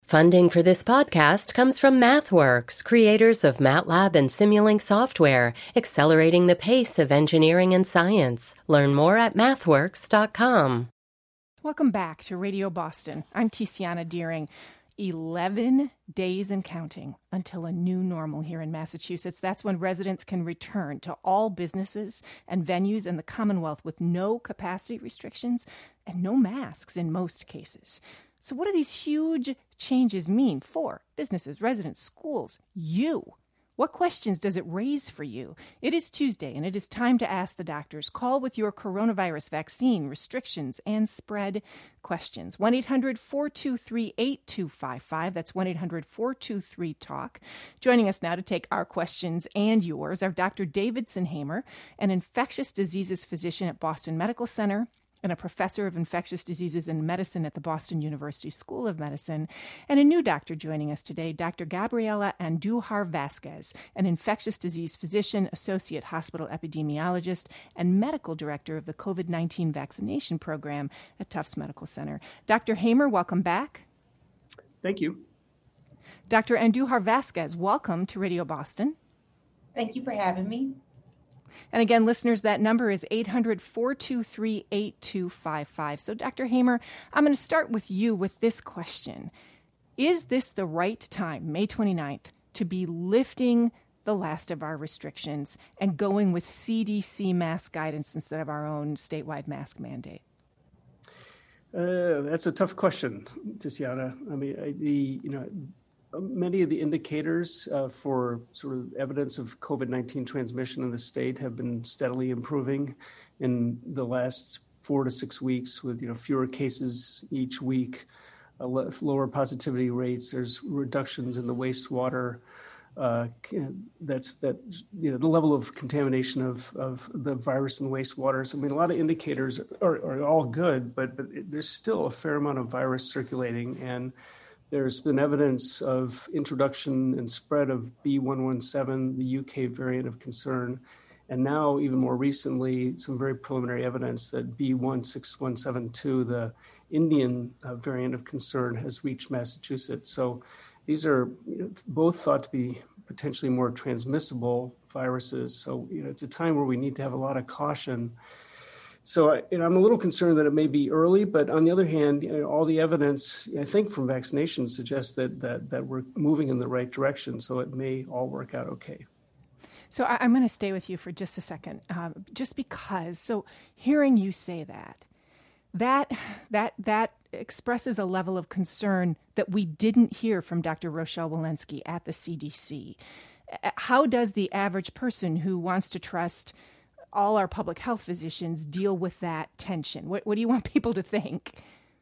Funding for this podcast comes from MathWorks, creators of MATLAB and Simulink software, accelerating the pace of engineering and science. Learn more at mathworks.com. Welcome back to Radio Boston. I'm Tiziana Deering. 11 days and counting until a new normal here in Massachusetts. That's when residents can return to all businesses and venues in the Commonwealth with no capacity restrictions and no masks in most cases. So what do these huge changes mean for businesses, residents, schools, you? What questions does it raise for you? It is Tuesday, and it is time to ask the doctors. Call with your coronavirus vaccine restrictions and spread questions. 1-800-423-8255. That's 1-800-423-TALK. Joining us now to take our questions and yours are Dr. David Sinhamer, an infectious diseases physician at Boston Medical Center and a professor of infectious diseases and medicine at the Boston University School of Medicine, and a new doctor joining us today, Dr. Gabriela Andujar-Vasquez, an infectious disease physician, associate hospital epidemiologist, and medical director of the COVID-19 vaccination program at Tufts Medical Center. Dr. Hamer, welcome back. Thank you. Dr. Andujar-Vasquez, welcome to Radio Boston. Thank you for having me. And again, listeners, that number is 800-423-8255. So, Dr. Hamer, I'm going to start with you with this question. Is this the right time, May 29th, to be lifting the last of our restrictions and going with CDC mask guidance instead of our own statewide mask mandate? That's a tough question, Tiziana. I mean, many of the indicators for sort of evidence of COVID-19 transmission in the state have been steadily improving in the last 4 to 6 weeks, with fewer cases each week, lower positivity rates. There's reductions in the wastewater. The level of contamination of the virus in the wastewater. So, I mean, a lot of indicators are all good, but there's still a fair amount of virus circulating, and there's been evidence of introduction and spread of B.1.1.7, the UK variant of concern, and now even more recently, some very preliminary evidence that B.1.617.2, the Indian variant of concern, has reached Massachusetts. So these are both thought to be potentially more transmissible viruses. So it's a time where we need to have a lot of caution. So I'm a little concerned that it may be early, but on the other hand, all the evidence, I think, from vaccinations suggests that we're moving in the right direction. So it may all work out okay. So I'm going to stay with you for just a second, just because. So hearing you say that expresses a level of concern that we didn't hear from Dr. Rochelle Walensky at the CDC. How does the average person who wants to trust all our public health physicians deal with that tension? What do you want people to think?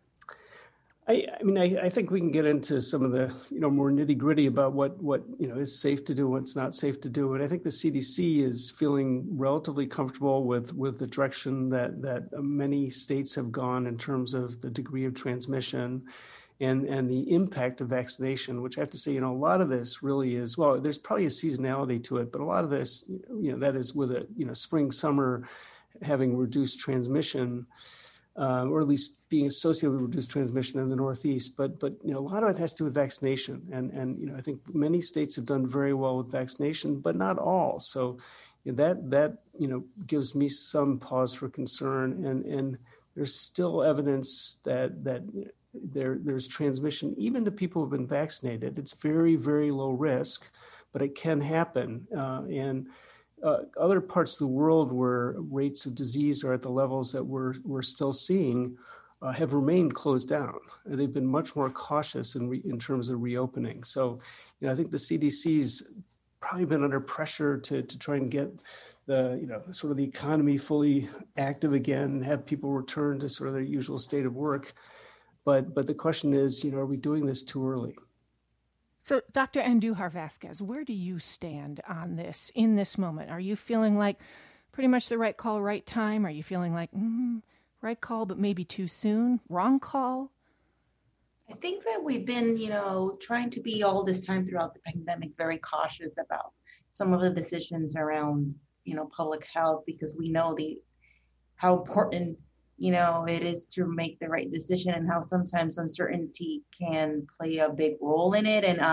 I think we can get into some of the more nitty gritty about what is safe to do, what's not safe to do. And I think the CDC is feeling relatively comfortable with the direction that many states have gone in terms of the degree of transmission and the impact of vaccination, which I have to say, a lot of this really is, well, there's probably a seasonality to it, but a lot of this, that is with spring, summer having reduced transmission, or at least being associated with reduced transmission in the Northeast. But a lot of it has to do with vaccination. And I think many states have done very well with vaccination, but not all. So that gives me some pause for concern. And there's still evidence that there's transmission even to people who've been vaccinated. It's very, very low risk, but it can happen. And other parts of the world where rates of disease are at the levels that we're still seeing have remained closed down. They've been much more cautious in terms of reopening. So, I think the CDC's probably been under pressure to try and get the sort of the economy fully active again and have people return to sort of their usual state of work. But the question is, are we doing this too early? So, Dr. Andujar-Vasquez, where do you stand on this in this moment? Are you feeling like pretty much the right call, right time? Are you feeling like right call, but maybe too soon? Wrong call? I think that we've been, trying to be all this time throughout the pandemic very cautious about some of the decisions around, public health, because we know how important it is to make the right decision, and how sometimes uncertainty can play a big role in it. And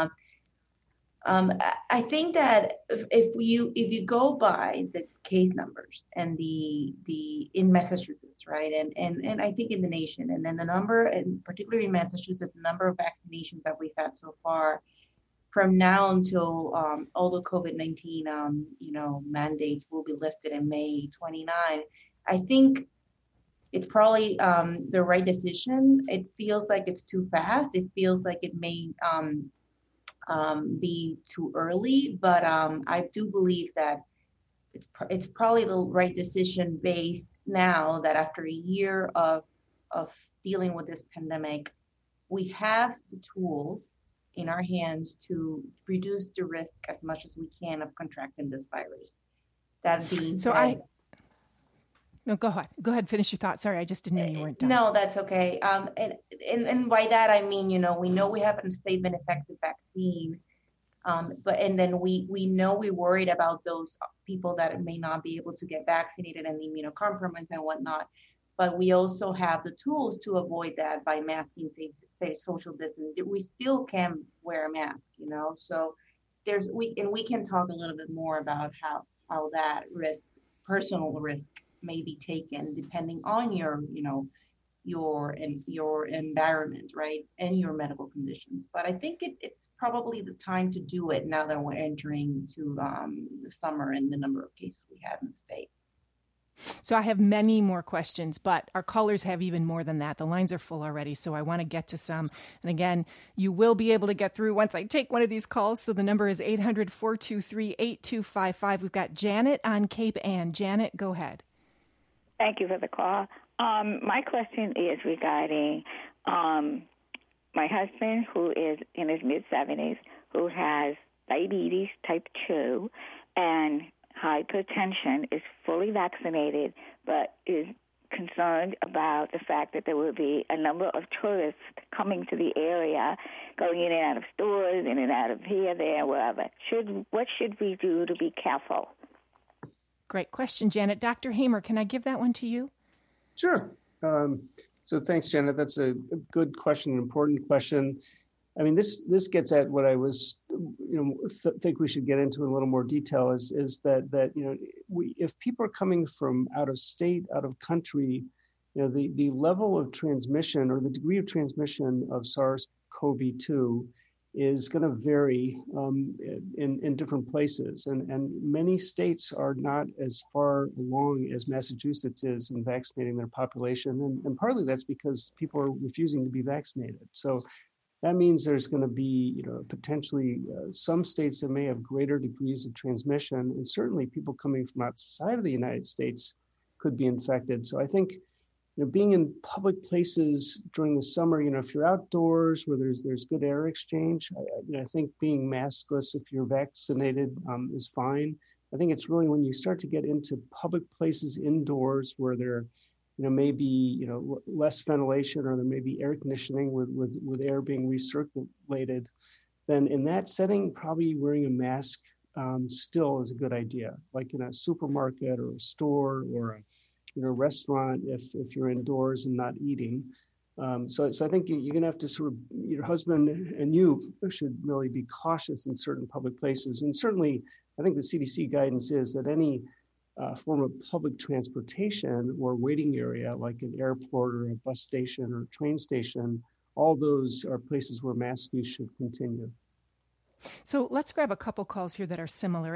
I think that if you go by the case numbers and the in Massachusetts, right, and I think in the nation, and then the number, and particularly in Massachusetts, the number of vaccinations that we've had so far from now until all the COVID-19 mandates will be lifted in May 29. I think it's probably the right decision. It feels like it's too fast. It feels like it may be too early, but I do believe that it's probably the right decision based now that after a year of dealing with this pandemic, we have the tools in our hands to reduce the risk as much as we can of contracting this virus. That being said, No, go ahead. Finish your thought. Sorry, I just didn't know you weren't done. No, that's okay. And by that I mean, we know we have a safe and effective vaccine, and then we know we're worried about those people that may not be able to get vaccinated and the immunocompromised and whatnot. But we also have the tools to avoid that by masking, say social distance. We still can wear a mask, So we can talk a little bit more about how that personal risk may be taken depending on your environment, right, and your medical conditions. But I think it's probably the time to do it now that we're entering to the summer and the number of cases we have in the state. So I have many more questions, but our callers have even more than that. The lines are full already, so I want to get to some. And again, you will be able to get through once I take one of these calls. So the number is 800-423-8255. We've got Janet on Cape Ann. Janet, go ahead. Thank you for the call. My question is regarding my husband, who is in his mid-70s, who has diabetes type 2 and hypertension, is fully vaccinated, but is concerned about the fact that there will be a number of tourists coming to the area, going in and out of stores, in and out of here, there, wherever. What should we do to be careful? Great question, Janet. Dr. Hamer, can I give that one to you? Sure. So thanks, Janet. That's a good question, an important question. I mean, this gets at what I was, think we should get into in a little more detail is that if people are coming from out of state, out of country, the level of transmission or the degree of transmission of SARS-CoV-2 is going to vary in different places. And many states are not as far along as Massachusetts is in vaccinating their population. And partly that's because people are refusing to be vaccinated. So that means there's going to be, potentially some states that may have greater degrees of transmission. And certainly people coming from outside of the United States could be infected. So I think being in public places during the summer, if you're outdoors where there's good air exchange, I think being maskless if you're vaccinated is fine. I think it's really when you start to get into public places indoors where there, maybe less ventilation or there may be air conditioning with air being recirculated, then in that setting, probably wearing a mask still is a good idea, like in a supermarket or a store or a restaurant if you're indoors and not eating. So I think you're going to have to your husband and you should really be cautious in certain public places. And certainly, I think the CDC guidance is that any form of public transportation or waiting area, like an airport or a bus station or a train station, all those are places where mask use should continue. So let's grab a couple calls here that are similar.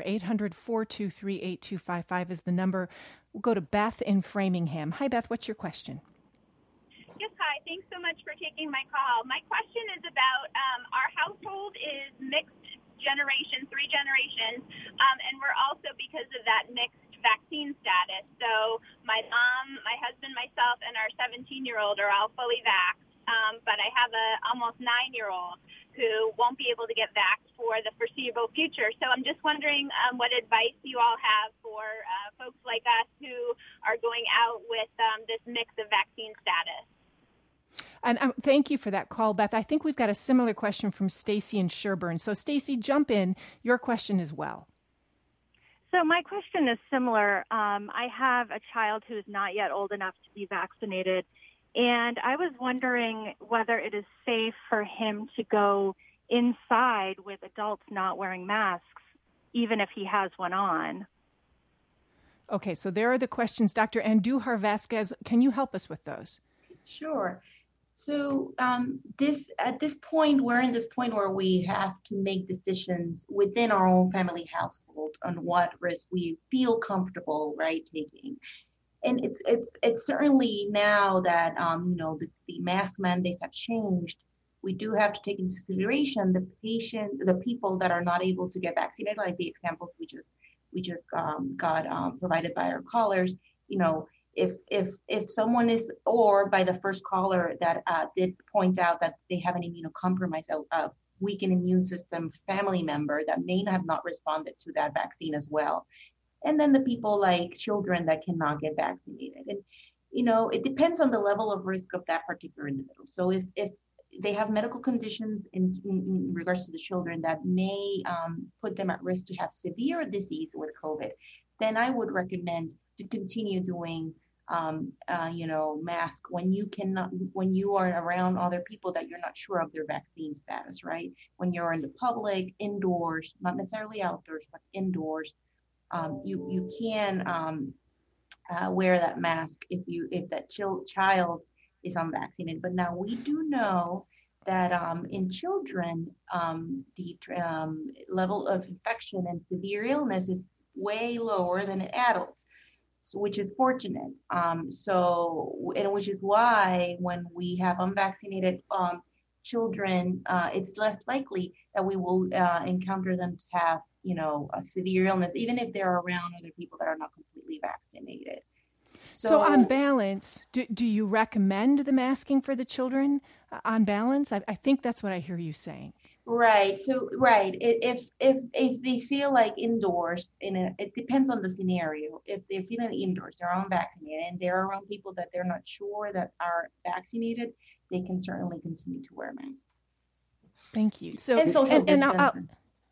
800-423-8255 is the number. We'll go to Beth in Framingham. Hi, Beth. What's your question? Yes, hi. Thanks so much for taking my call. My question is about our household is mixed generation, 3 generations, and we're also, because of that, mixed vaccine status. So my mom, my husband, myself, and our 17-year-old are all fully vaxxed, but I have a almost 9-year-old who won't be able to get vaxxed for the foreseeable future. So I'm just wondering what advice you all have for folks like us who are going out with this mix of vaccine status. And thank you for that call, Beth. I think we've got a similar question from Stacy in Sherburne. So Stacy, jump in. Your question as well. So my question is similar. I have a child who is not yet old enough to be vaccinated, and I was wondering whether it is safe for him to go inside with adults not wearing masks, even if he has one on. Okay, so there are the questions. Dr. Andujar Vazquez, can you help us with those? Sure. So at this point, we're in this point where we have to make decisions within our own family household on what risk we feel comfortable, right, taking. And it's certainly now that the mask mandates have changed, we do have to take into consideration the people that are not able to get vaccinated, like the examples we just got provided by our callers. If someone is, or by the first caller that did point out that they have an immunocompromised, weakened immune system family member that may have not responded to that vaccine as well. And then the people like children that cannot get vaccinated. And, it depends on the level of risk of that particular individual. So if they have medical conditions in regards to the children that may put them at risk to have severe disease with COVID, then I would recommend to continue doing mask when you are around other people that you're not sure of their vaccine status, right? When you're in the public, indoors, not necessarily outdoors, but indoors, you can wear that mask if that child is unvaccinated. But now we do know that in children, the level of infection and severe illness is way lower than in adults. So, which is fortunate. Which is why when we have unvaccinated children, it's less likely that we will encounter them to have, a severe illness, even if they're around other people that are not completely vaccinated. So on balance, do you recommend the masking for the children on balance? I think that's what I hear you saying. Right. So, right. If they feel like indoors, it depends on the scenario. If they're feeling indoors, they're unvaccinated, and they're around people that they're not sure that are vaccinated, they can certainly continue to wear masks. Thank you. So, and social distancing.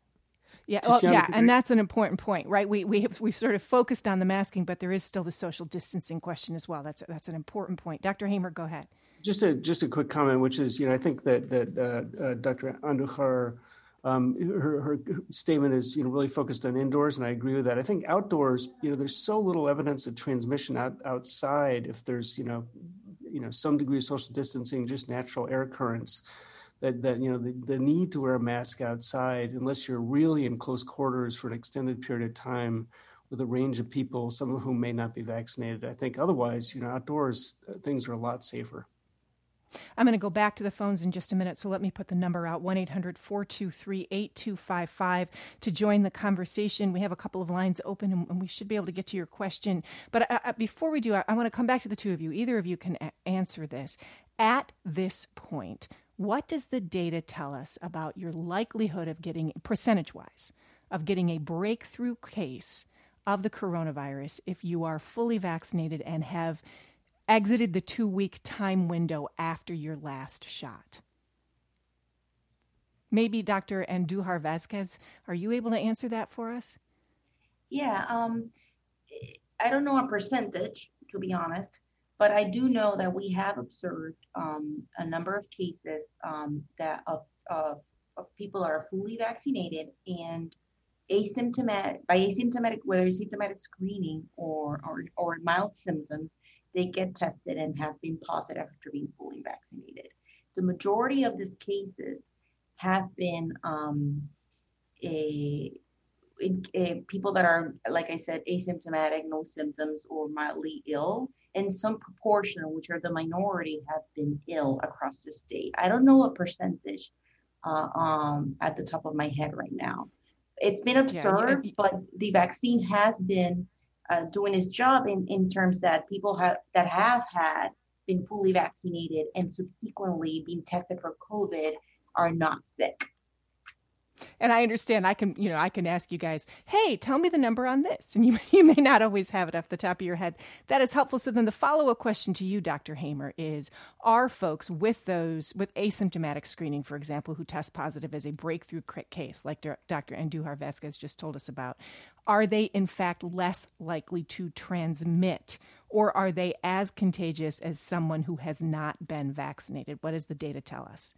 And that's an important point, right? We've sort of focused on the masking, but there is still the social distancing question as well. That's an important point. Dr. Hamer, go ahead. Just a quick comment, which is, I think that Dr. Andujar, her statement is, really focused on indoors, and I agree with that. I think outdoors, there's so little evidence of transmission outside. If there's, some degree of social distancing, just natural air currents, that the need to wear a mask outside, unless you're really in close quarters for an extended period of time with a range of people, some of whom may not be vaccinated. I think otherwise, outdoors, things are a lot safer. I'm going to go back to the phones in just a minute, so let me put the number out, 1-800-423-8255, to join the conversation. We have a couple of lines open, and we should be able to get to your question. But before we do, I want to come back to the two of you. Either of you can answer this. At this point, what does the data tell us about your likelihood of getting, percentage-wise, of getting a breakthrough case of the coronavirus if you are fully vaccinated and have exited the 2-week time window after your last shot? Maybe Dr. Andujar Vazquez, are you able to answer that for us? Yeah, I don't know a percentage, to be honest, but I do know that we have observed a number of cases that of people that are fully vaccinated and asymptomatic, whether asymptomatic screening or mild symptoms, they get tested and have been positive after being fully vaccinated. The majority of these cases have been people that are, like I said, asymptomatic, no symptoms, or mildly ill, and some proportion, which are the minority, have been ill across the state. I don't know a percentage at the top of my head right now. It's been observed, but the vaccine has been doing its job in terms that people that have been fully vaccinated and subsequently been tested for COVID are not sick. And I understand I can ask you guys, hey, tell me the number on this. And you may not always have it off the top of your head. That is helpful. So then the follow-up question to you, Dr. Hamer, is, are folks with asymptomatic screening, for example, who test positive as a breakthrough case, like Dr. Andujar-Vasquez just told us about, are they in fact less likely to transmit, or are they as contagious as someone who has not been vaccinated? What does the data tell us?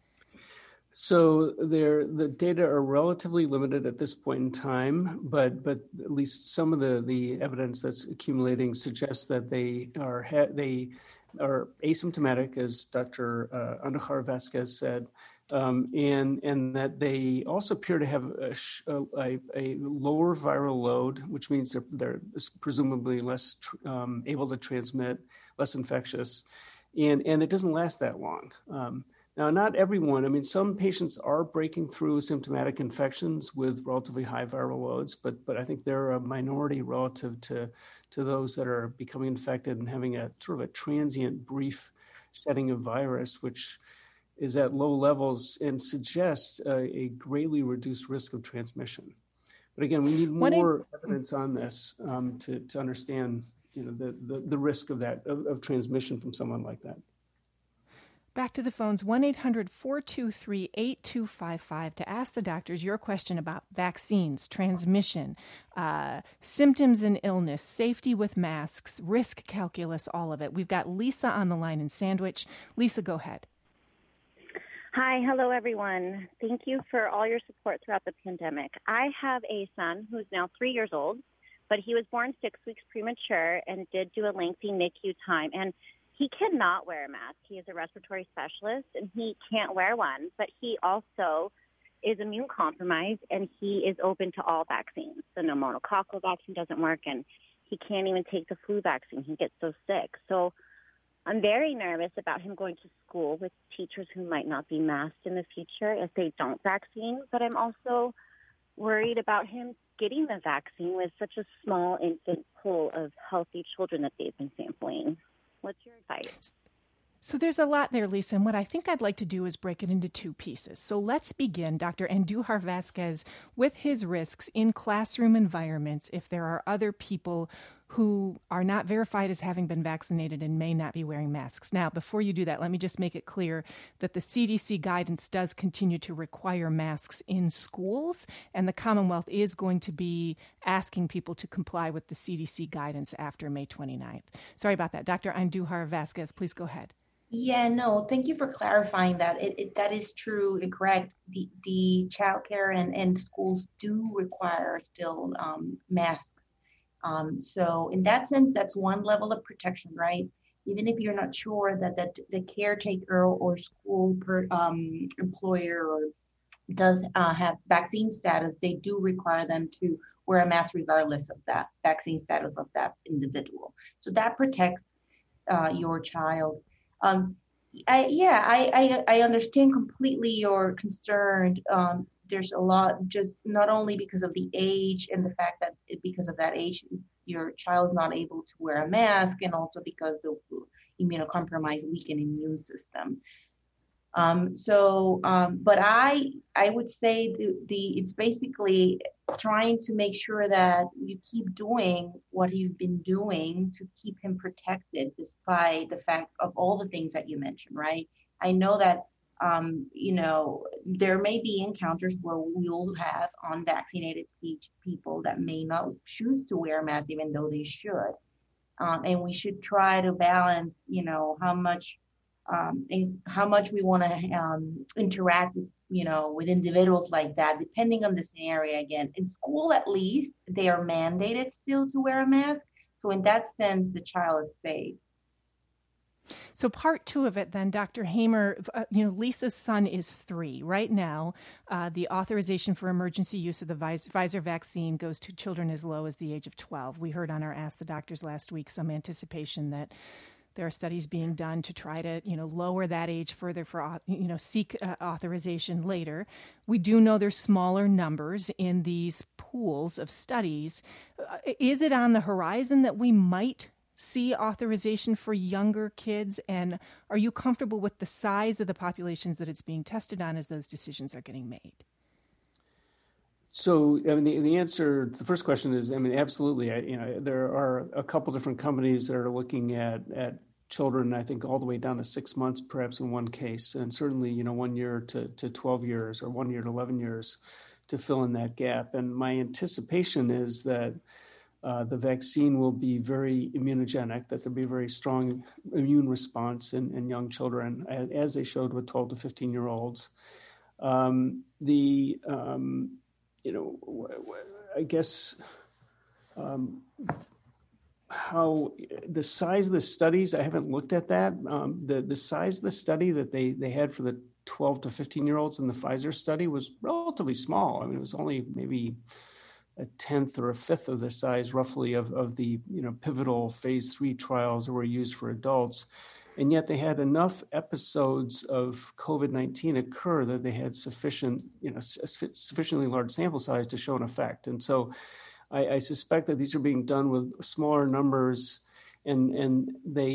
So the data are relatively limited at this point in time, but at least some of the evidence that's accumulating suggests that they are asymptomatic, as Dr. Andujar-Vasquez said, and that they also appear to have a lower viral load, which means they're presumably less able to transmit, less infectious, and it doesn't last that long. Now, not everyone. I mean, some patients are breaking through symptomatic infections with relatively high viral loads, but I think they're a minority relative to those that are becoming infected and having a sort of a transient, brief shedding of virus, which is at low levels and suggests a greatly reduced risk of transmission. But again, we need more evidence on this to understand, the risk of that of transmission from someone like that. Back to the phones, 1-800-423-8255 to ask the doctors your question about vaccines, transmission, symptoms and illness, safety with masks, risk calculus, all of it. We've got Lisa on the line in Sandwich. Lisa, go ahead. Hi. Hello, everyone. Thank you for all your support throughout the pandemic. I have a son who's now 3 years old, but he was born 6 weeks premature and did do a lengthy NICU time. And he cannot wear a mask. He is a respiratory specialist, and he can't wear one. But he also is immune compromised, and he is open to all vaccines. The pneumococcal vaccine doesn't work, and he can't even take the flu vaccine. He gets so sick. So I'm very nervous about him going to school with teachers who might not be masked in the future if they don't vaccine. But I'm also worried about him getting the vaccine with such a small infant pool of healthy children that they've been sampling. What's your advice? So there's a lot there, Lisa, and what I think I'd like to do is break it into two pieces. So let's begin, Dr. Andujar-Vasquez, with his risks in classroom environments if there are other people who are not verified as having been vaccinated and may not be wearing masks. Now, before you do that, let me just make it clear that the CDC guidance does continue to require masks in schools, and the Commonwealth is going to be asking people to comply with the CDC guidance after May 29th. Sorry about that. Dr. Andujar-Vasquez, please go ahead. Yeah, no, thank you for clarifying that. That is true and correct. The childcare and schools do require still masks. So in that sense, that's one level of protection, right? Even if you're not sure that the caretaker or school employer or does have vaccine status, they do require them to wear a mask regardless of that vaccine status of that individual. So that protects your child. I understand completely your concern. There's a lot, just not only because of the age and the fact that because of that age, your child is not able to wear a mask, and also because of immunocompromised, weakened immune system. But I would say it's basically trying to make sure that you keep doing what you've been doing to keep him protected, despite the fact of all the things that you mentioned, right? I know that there may be encounters where we'll have unvaccinated people that may not choose to wear a mask even though they should. And we should try to balance, how much we want to interact with, with individuals like that, depending on the scenario. Again, in school, at least, they are mandated still to wear a mask. So in that sense, the child is safe. So part two of it then, Dr. Hamer, Lisa's son is 3. Right now, the authorization for emergency use of the Pfizer vaccine goes to children as low as the age of 12. We heard on our Ask the Doctors last week some anticipation that there are studies being done to try to, lower that age further for, seek authorization later. We do know there's smaller numbers in these pools of studies. Is it on the horizon that we might see authorization for younger kids? And are you comfortable with the size of the populations that it's being tested on as those decisions are getting made? So, I mean, the answer to the first question is, I mean, absolutely. There are a couple different companies that are looking at children, I think, all the way down to 6 months, perhaps in one case, and certainly, 1 year to 12 years or 1 year to 11 years to fill in that gap. And my anticipation is that the vaccine will be very immunogenic, that there'll be a very strong immune response in young children, as they showed with 12 to 15-year-olds. I guess how the size of the studies, I haven't looked at that. The size of the study that they had for the 12 to 15-year-olds in the Pfizer study was relatively small. I mean, it was only maybe a 10th or a fifth of the size, roughly, of the pivotal phase 3 trials that were used for adults. And yet they had enough episodes of COVID-19 occur that they had sufficiently large sample size to show an effect. And so I suspect that these are being done with smaller numbers, and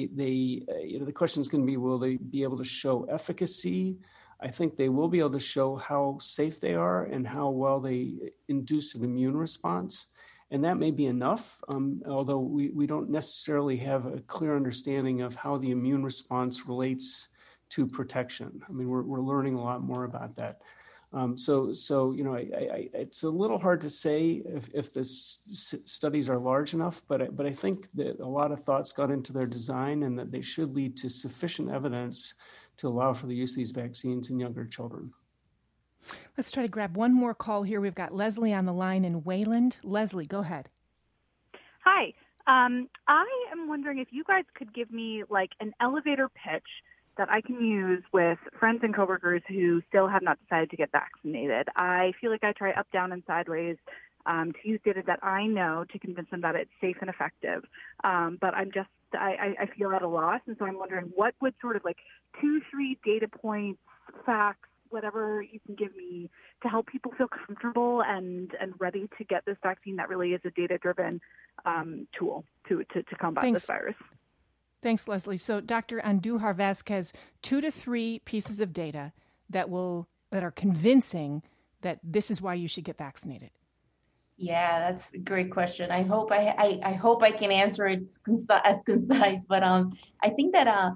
the question is going to be, will they be able to show efficacy? I think they will be able to show how safe they are and how well they induce an immune response. And that may be enough, although we don't necessarily have a clear understanding of how the immune response relates to protection. I mean, we're learning a lot more about that. So it's a little hard to say if the studies are large enough, but I think that a lot of thoughts got into their design and that they should lead to sufficient evidence to allow for the use of these vaccines in younger children. Let's try to grab one more call here. We've got Leslie on the line in Wayland. Leslie, go ahead. Hi. I am wondering if you guys could give me like an elevator pitch that I can use with friends and coworkers who still have not decided to get vaccinated. I feel like I try up, down, and sideways to use data that I know to convince them that it's safe and effective. But I feel at a loss, and so I'm wondering what would sort of like 2-3 data points, facts, whatever you can give me to help people feel comfortable and ready to get this vaccine that really is a data-driven tool to combat this virus. Thanks, Leslie. So Dr. Andujar Vazquez, 2 to 3 pieces of data that are convincing that this is why you should get vaccinated. Yeah, that's a great question. I hope I can answer it as concise, but I think that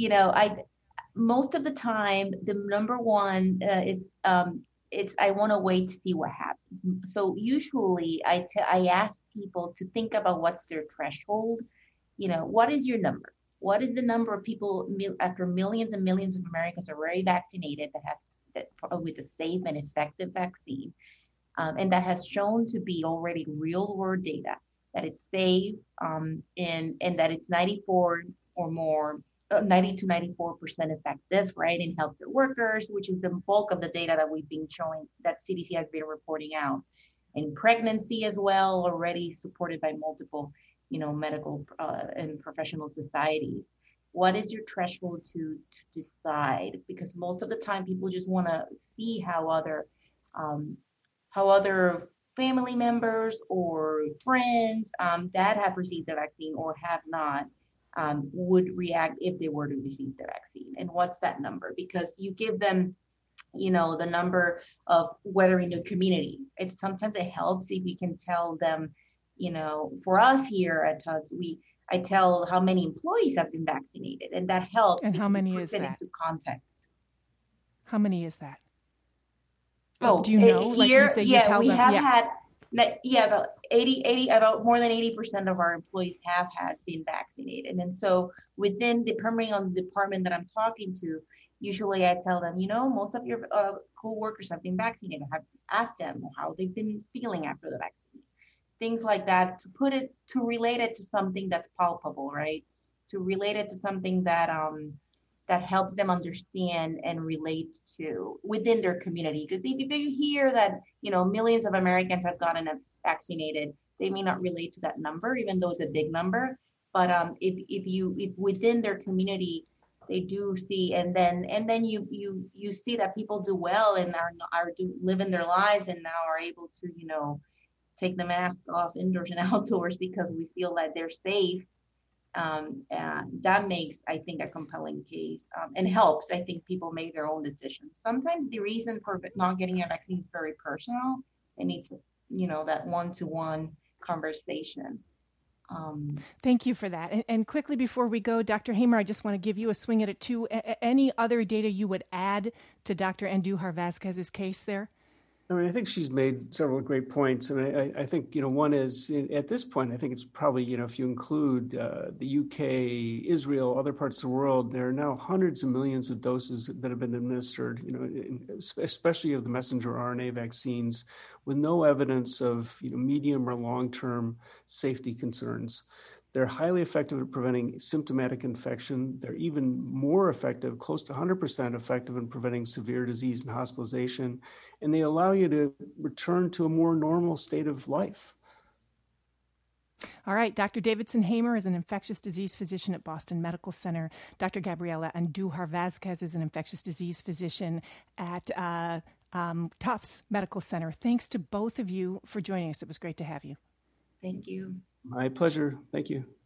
most of the time the number one is I want to wait to see what happens. So usually I ask people to think about what's their threshold. What is your number? What is the number of people after millions and millions of Americans are already vaccinated with a safe and effective vaccine, and that has shown to be already real world data that it's safe, and that it's 94 or more, 90 to 94% effective, right, in healthcare workers, which is the bulk of the data that we've been showing that CDC has been reporting out, and pregnancy as well, already supported by multiple medical and professional societies. What is your threshold to decide? Because most of the time people just want to see how other family members or friends that have received the vaccine or have not would react if they were to receive the vaccine. And what's that number? Because you give them the number of whether in the community. Sometimes it helps if you can tell them, for us here at Tugs, I tell how many employees have been vaccinated, and that helps. And how many is that? Into context. How many is that? Oh, do you know? Like you say, you tell them. About more than 80% of our employees have been vaccinated, and so depending on the department that I'm talking to, usually I tell them, most of your co-workers have been vaccinated. I have asked them how they've been feeling after the vaccine. Things like that, to relate it to something that's palpable, right? To relate it to something that that helps them understand and relate to within their community. Because if they hear that millions of Americans have gotten vaccinated, they may not relate to that number, even though it's a big number. But if within their community they do see, and then you see that people do well and are living their lives and now are able to take the mask off indoors and outdoors because we feel that they're safe. That makes, I think, a compelling case and helps, I think, people make their own decisions. Sometimes the reason for not getting a vaccine is very personal, it needs, that one-to-one conversation. Thank you for that. And quickly before we go, Dr. Hamer, I just want to give you a swing at it too. Any other data you would add to Dr. Andujar-Vazquez's case there? I mean, I think she's made several great points. And I think, one is at this point, I think it's probably, if you include the UK, Israel, other parts of the world, there are now hundreds of millions of doses that have been administered, especially of the messenger RNA vaccines, with no evidence of, medium or long-term safety concerns. They're highly effective at preventing symptomatic infection. They're even more effective, close to 100% effective in preventing severe disease and hospitalization. And they allow you to return to a more normal state of life. All right. Dr. Davidson Hamer is an infectious disease physician at Boston Medical Center. Dr. Gabriela Andujar-Vazquez is an infectious disease physician at Tufts Medical Center. Thanks to both of you for joining us. It was great to have you. Thank you. My pleasure. Thank you.